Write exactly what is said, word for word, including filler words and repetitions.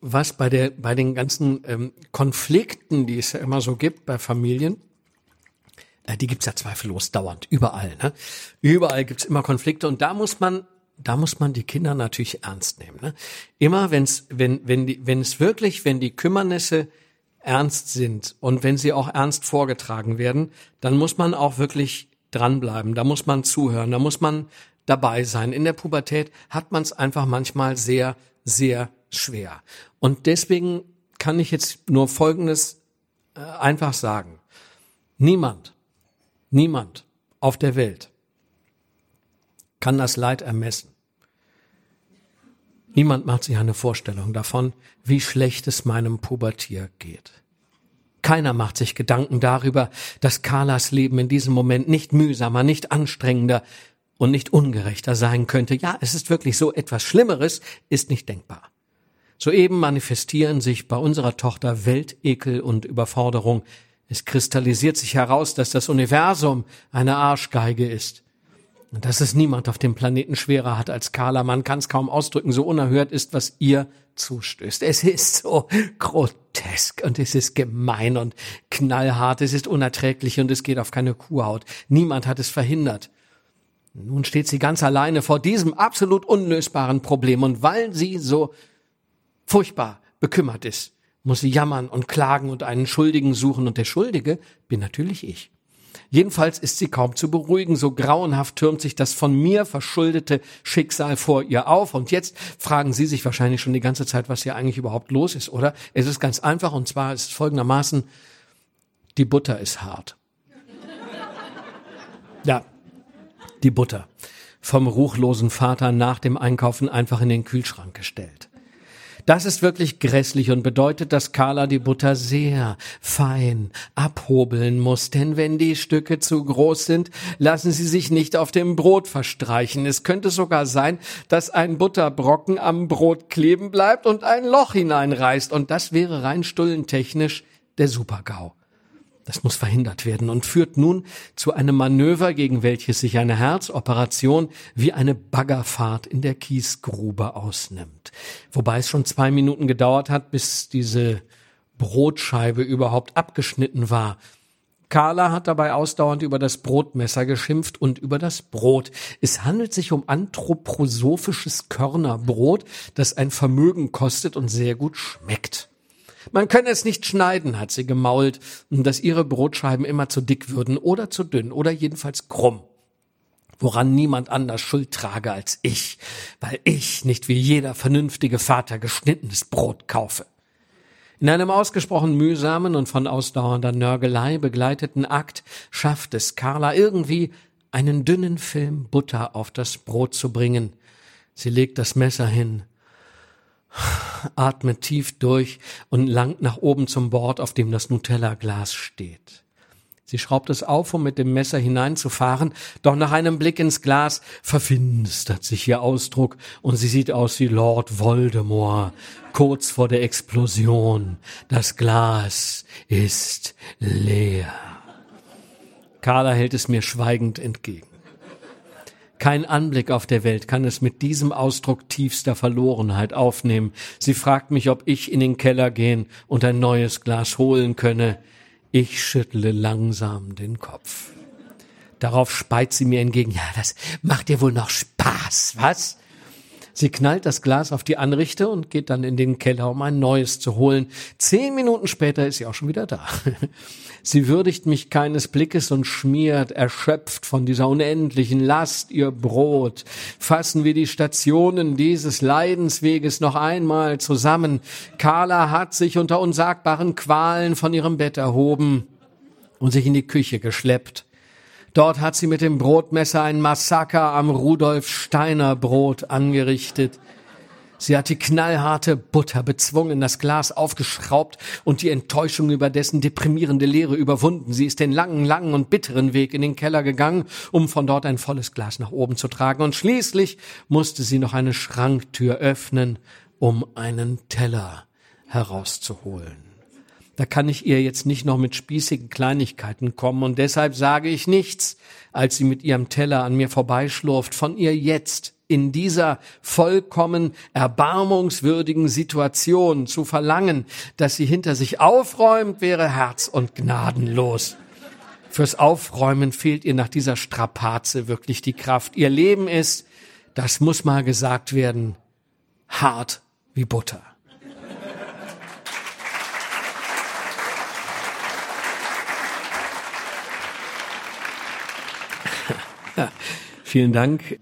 was bei der, bei den ganzen ähm, Konflikten, die es ja immer so gibt bei Familien, äh, die gibt's ja zweifellos dauernd, überall, ne? Überall gibt's immer Konflikte und da muss man, da muss man die Kinder natürlich ernst nehmen, ne? Immer wenn's, wenn, wenn die, wenn es wirklich, wenn die Kümmernisse ernst sind und wenn sie auch ernst vorgetragen werden, dann muss man auch wirklich dranbleiben, da muss man zuhören, da muss man dabei sein. In der Pubertät hat man es einfach manchmal sehr, sehr schwer. Und deswegen kann ich jetzt nur Folgendes äh, einfach sagen. Niemand, niemand auf der Welt kann das Leid ermessen. Niemand macht sich eine Vorstellung davon, wie schlecht es meinem Pubertier geht. Keiner macht sich Gedanken darüber, dass Carlas Leben in diesem Moment nicht mühsamer, nicht anstrengender und nicht ungerechter sein könnte. Ja, es ist wirklich so, etwas Schlimmeres ist nicht denkbar. Soeben manifestieren sich bei unserer Tochter Weltekel und Überforderung. Es kristallisiert sich heraus, dass das Universum eine Arschgeige ist. Und dass es niemand auf dem Planeten schwerer hat als Carla. Man kann es kaum ausdrücken, so unerhört ist, was ihr zustößt. Es ist so grotesk und es ist gemein und knallhart. Es ist unerträglich und es geht auf keine Kuhhaut. Niemand hat es verhindert. Nun steht sie ganz alleine vor diesem absolut unlösbaren Problem. Und weil sie so furchtbar bekümmert ist, muss sie jammern und klagen und einen Schuldigen suchen. Und der Schuldige bin natürlich ich. Jedenfalls ist sie kaum zu beruhigen, so grauenhaft türmt sich das von mir verschuldete Schicksal vor ihr auf. Und jetzt fragen Sie sich wahrscheinlich schon die ganze Zeit, was hier eigentlich überhaupt los ist, oder? Es ist ganz einfach, und zwar ist es folgendermaßen, die Butter ist hart. Ja, die Butter. Vom ruchlosen Vater nach dem Einkaufen einfach in den Kühlschrank gestellt. Das ist wirklich grässlich und bedeutet, dass Carla die Butter sehr fein abhobeln muss. Denn wenn die Stücke zu groß sind, lassen sie sich nicht auf dem Brot verstreichen. Es könnte sogar sein, dass ein Butterbrocken am Brot kleben bleibt und ein Loch hineinreißt. Und das wäre rein stullentechnisch der Super-GAU. Das muss verhindert werden und führt nun zu einem Manöver, gegen welches sich eine Herzoperation wie eine Baggerfahrt in der Kiesgrube ausnimmt. Wobei es schon zwei Minuten gedauert hat, bis diese Brotscheibe überhaupt abgeschnitten war. Carla hat dabei ausdauernd über das Brotmesser geschimpft und über das Brot. Es handelt sich um anthroposophisches Körnerbrot, das ein Vermögen kostet und sehr gut schmeckt. Man könne es nicht schneiden, hat sie gemault, dass ihre Brotscheiben immer zu dick würden oder zu dünn oder jedenfalls krumm. Woran niemand anders Schuld trage als ich, weil ich nicht wie jeder vernünftige Vater geschnittenes Brot kaufe. In einem ausgesprochen mühsamen und von ausdauernder Nörgelei begleiteten Akt schafft es Carla irgendwie, einen dünnen Film Butter auf das Brot zu bringen. Sie legt das Messer hin, atmet tief durch und langt nach oben zum Bord, auf dem das Nutella-Glas steht. Sie schraubt es auf, um mit dem Messer hineinzufahren, doch nach einem Blick ins Glas verfinstert sich ihr Ausdruck und sie sieht aus wie Lord Voldemort, kurz vor der Explosion. Das Glas ist leer. Carla hält es mir schweigend entgegen. Kein Anblick auf der Welt kann es mit diesem Ausdruck tiefster Verlorenheit aufnehmen. Sie fragt mich, ob ich in den Keller gehen und ein neues Glas holen könne. Ich schüttle langsam den Kopf. Darauf speit sie mir entgegen. Ja, das macht dir wohl noch Spaß, was? Sie knallt das Glas auf die Anrichte und geht dann in den Keller, um ein neues zu holen. Zehn Minuten später ist sie auch schon wieder da. Sie würdigt mich keines Blickes und schmiert, erschöpft von dieser unendlichen Last, ihr Brot. Fassen wir die Stationen dieses Leidensweges noch einmal zusammen. Carla hat sich unter unsagbaren Qualen von ihrem Bett erhoben und sich in die Küche geschleppt. Dort hat sie mit dem Brotmesser ein Massaker am Rudolf Steiner Brot angerichtet. Sie hat die knallharte Butter bezwungen, das Glas aufgeschraubt und die Enttäuschung über dessen deprimierende Leere überwunden. Sie ist den langen, langen und bitteren Weg in den Keller gegangen, um von dort ein volles Glas nach oben zu tragen. Und schließlich musste sie noch eine Schranktür öffnen, um einen Teller herauszuholen. Da kann ich ihr jetzt nicht noch mit spießigen Kleinigkeiten kommen und deshalb sage ich nichts, als sie mit ihrem Teller an mir vorbeischlurft, von ihr jetzt in dieser vollkommen erbarmungswürdigen Situation zu verlangen, dass sie hinter sich aufräumt, wäre herz- und gnadenlos. Fürs Aufräumen fehlt ihr nach dieser Strapaze wirklich die Kraft. Ihr Leben ist, das muss mal gesagt werden, hart wie Butter. Ja, vielen Dank.